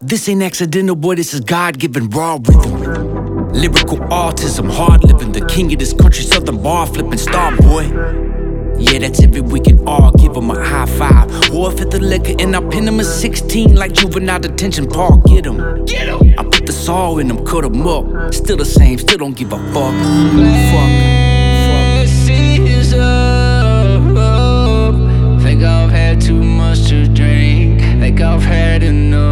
This ain't accidental, boy, this is God-given raw rhythm. Lyrical autism, hard living, the king of this country, southern bar flipping star, boy. Yeah, that's every weekend, all give him a high five. Or if it's the liquor and I pin him a 16 like juvenile detention, Paul, get him. I put the saw in him, cut him up. Still the same, still don't give a fuck. Glasses up. Think I've had too much to drink. Think I've had enough.